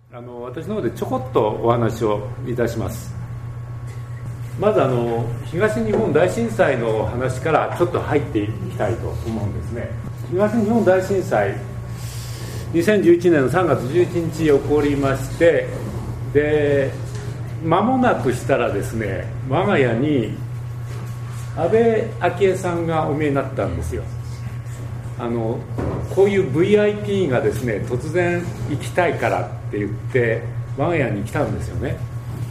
私の方でちょこっとお話をいたします。まず東日本大震災の話からちょっと入っていきたいと思うんですね。東日本大震災2011年の3月11日起こりまして、で間もなくしたらですね、我が家に安倍昭恵さんがお見えになったんですよ。こういう VIP がですね、突然行きたいからって言って我が家に来たんですよね。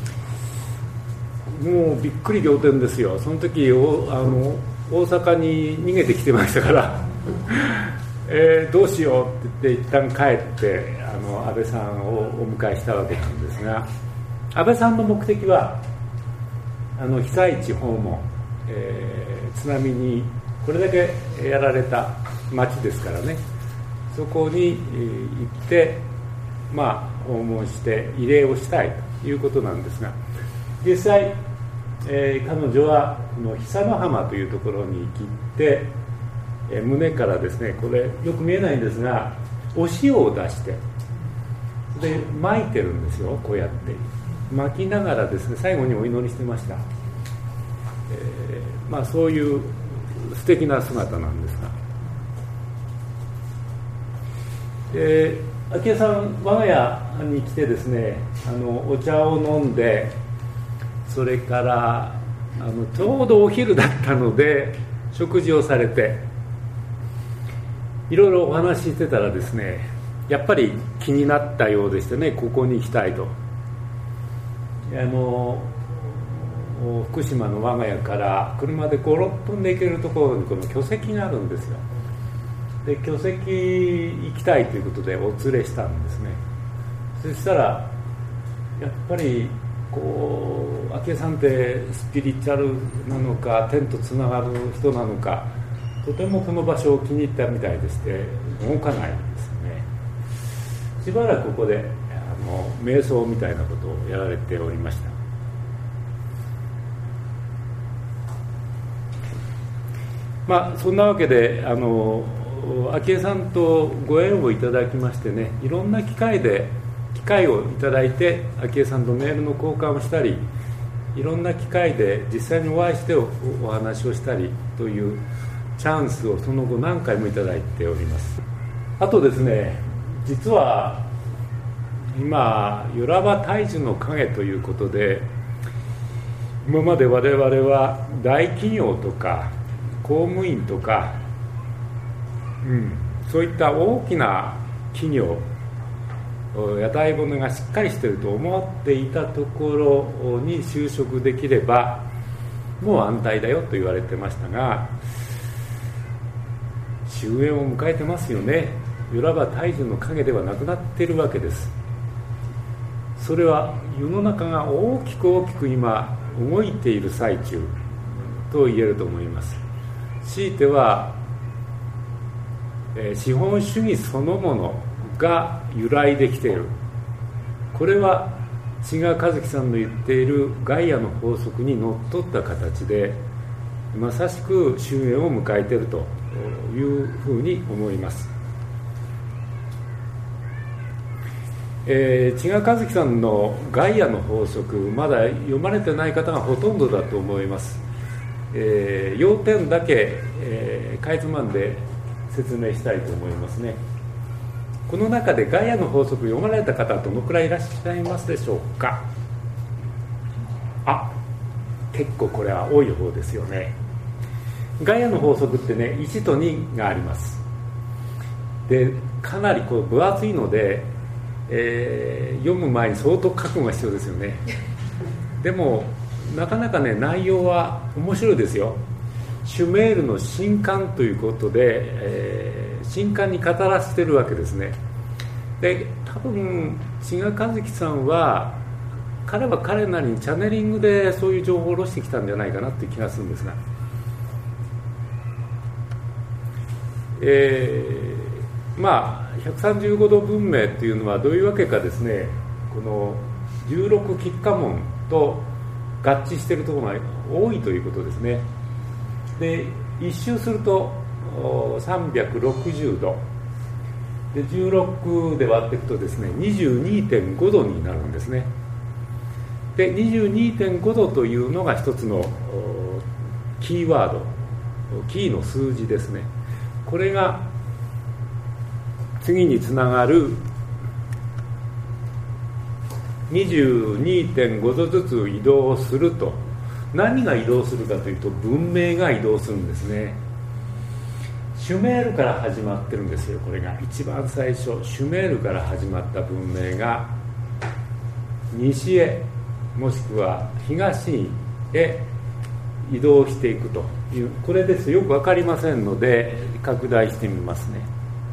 もうびっくり仰天ですよ。その時大阪に逃げてきてましたからどうしようって言って一旦帰って安倍さんをお迎えしたわけなんですが、安倍さんの目的は被災地訪問、津波にこれだけやられた町ですからね、そこに行って訪問して慰霊をしたいということなんですが、実際、彼女はこの久の浜というところに行って胸からですね、これよく見えないんですがお塩を出してで撒いてるんですよ。こうやって撒きながらですね、最後にお祈りしてました。そういう素敵な姿なんですが、昭恵さん我が家に来てですね、お茶を飲んで、それからちょうどお昼だったので食事をされていろいろお話ししてたらですね、やっぱり気になったようでしてね、ここに行きたいと。福島の我が家から車で5、6分で行けるところにこの巨石があるんですよ。で巨石行きたいということでお連れしたんですね。そしたらやっぱり昭恵さんってスピリチュアルなのか天とつながる人なのか、とてもこの場所を気に入ったみたいでして動かないんですよね。しばらくここで瞑想みたいなことをやられておりました。そんなわけで昭恵さんとご縁をいただきましてね、いろんな機会をいただいて昭恵さんとメールの交換をしたり、いろんな機会で実際にお会いしてお話をしたりというチャンスをその後何回もいただいております。あとですね、実は今よらば大樹の影ということで、今まで我々は大企業とか公務員とか、そういった大きな企業、屋台骨がしっかりしていると思っていたところに就職できればもう安泰だよと言われてましたが、終焉を迎えてますよね。いわば大樹の影ではなくなっているわけです。それは世の中が大きく今動いている最中と言えると思います。強いては、資本主義そのものが由来できている。これは志賀和樹さんの言っているガイアの法則にのっとった形でまさしく終焉を迎えているというふうに思います。志賀和樹さんのガイアの法則、まだ読まれてない方がほとんどだと思います。要点だけ、かいつまんで説明したいと思いますね。この中でガイアの法則読まれた方どのくらいいらっしゃいますでしょうか。結構これは多い方ですよね。ガイアの法則ってね、1と2があります。でかなり分厚いので、読む前に相当覚悟が必要ですよね。でもなかなかね、内容は面白いですよ。シュメールの神官ということで、神官に語らせてるわけですね。で多分志賀和樹さんは彼は彼なりにチャネリングでそういう情報を下ろしてきたんじゃないかなっていう気がするんですが、135度文明というのはどういうわけかですね、この16吉家門と合致しているところが多いということですね。で一周すると360度で16で割っていくとですね 22.5 度になるんですね。で 22.5 度というのが一つのキーワード、キーの数字ですね。これが次につながる 22.5 度ずつ移動すると、何が移動するかというと文明が移動するんですね。シュメールから始まってるんですよ。これが一番最初、シュメールから始まった文明が西へもしくは東へ移動していくという、これです。よく分かりませんので拡大してみますね。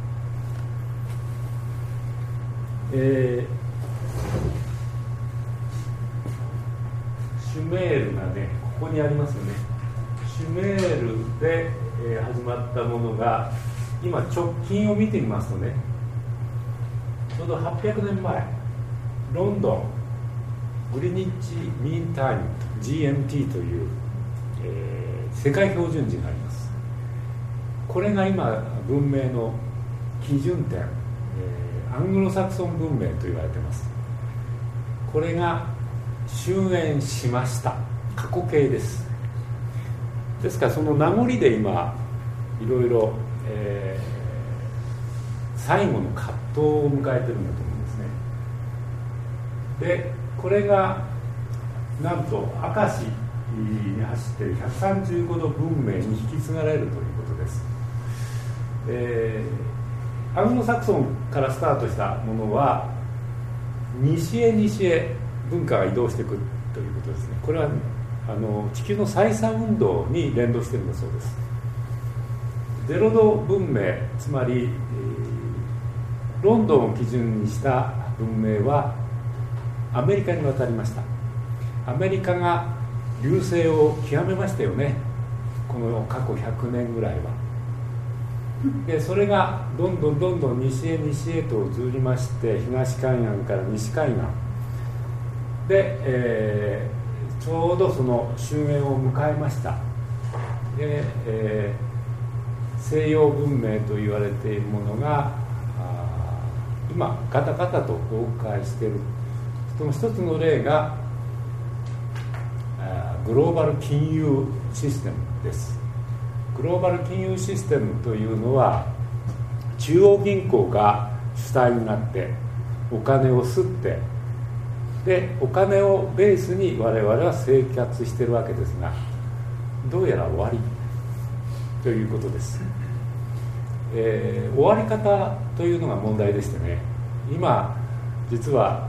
シュメールがね、ここにありますよね。シュメールで、始まったものが今直近を見てみますとね、ちょうど800年前、ロンドングリニッジミーンタイム GMT という、世界標準時があります。これが今文明の基準点、アングロサクソン文明と言われています。これが終焉しました。過去形です。ですからその名残で今いろいろ、最後の葛藤を迎えているんだと思うんですね。でこれがなんと明石に走っている135度文明に引き継がれるということです。アングロサクソンからスタートしたものは西へ西へ文化が移動していくということですね。これは地球の採算運動に連動しているんだそうです。ゼロ度文明、つまり、ロンドンを基準にした文明はアメリカに渡りました。アメリカが隆盛を極めましたよね、この過去100年ぐらいは。でそれがどんどん西へ西へと移りまして、東海岸から西海岸で、ちょうどその終焉を迎えました。で、西洋文明と言われているものが今ガタガタと崩壊している。その一つの例がグローバル金融システムです。グローバル金融システムというのは、中央銀行が主体になってお金を吸って、でお金をベースに我々は生活しているわけですが、どうやら終わりということです。終わり方というのが問題でしてね、今実は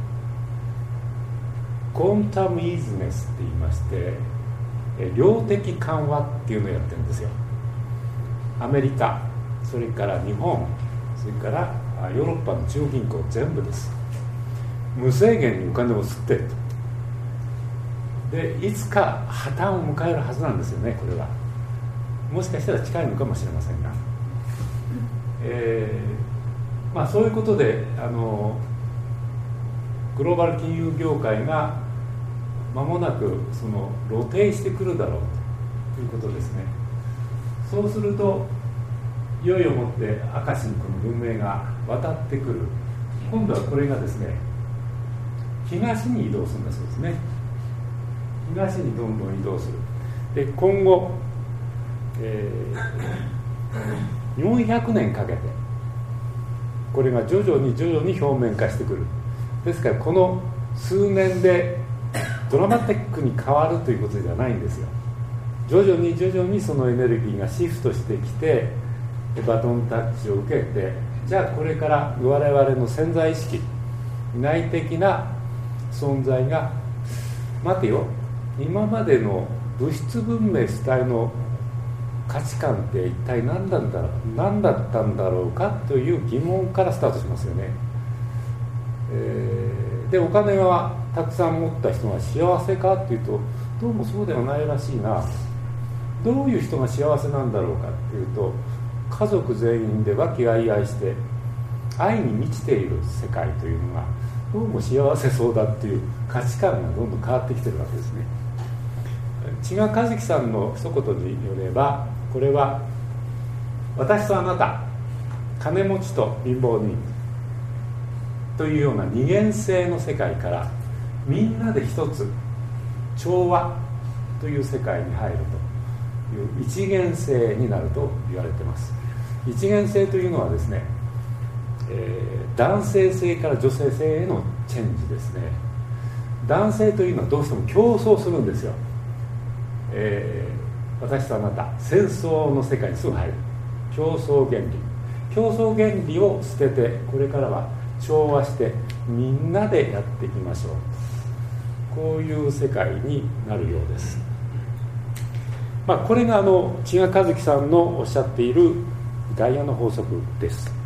コンタムイーズネスって言いまして、量的緩和っていうのをやってるんですよ。アメリカ、それから日本、それからヨーロッパの中央銀行全部です。無制限にお金を吸っていると。でいつか破綻を迎えるはずなんですよね。これはもしかしたら近いのかもしれませんが、そういうことでグローバル金融業界が間もなくその露呈してくるだろうということですね。そうするといよいよもって明石にこの文明が渡ってくる。今度はこれがですね、東に移動するんだそうですね。東にどんどん移動する。で今後、400年かけてこれが徐々に表面化してくる。ですからこの数年でドラマティックに変わるということじゃないんですよ。徐々にそのエネルギーがシフトしてきて、バトンタッチを受けて、じゃあこれから我々の潜在意識、内的な存在が、待てよ、今までの物質文明主体の価値観って一体何だったんだろうかという疑問からスタートしますよね。でお金はたくさん持った人が幸せかっていうと、どうもそうではないらしいな。どういう人が幸せなんだろうかっていうと、家族全員で和気あいあいして愛に満ちている世界というのがどうも幸せそうだっていう価値観がどんどん変わってきてるわけですね。千賀和樹さんの一言によれば、これは私とあなた、 金持ちと貧乏人というような二元性の世界からみんなで一つ調和という世界に入るという一元性になると言われています。一元性というのはですね、男性性から女性性へのチェンジですね。男性というのはどうしても競争するんですよ。私とあなた戦争の世界にすぐ入る。競争原理を捨てて、これからは調和してみんなでやっていきましょう、こういう世界になるようです。これが千賀和樹さんのおっしゃっているガイアの法則です。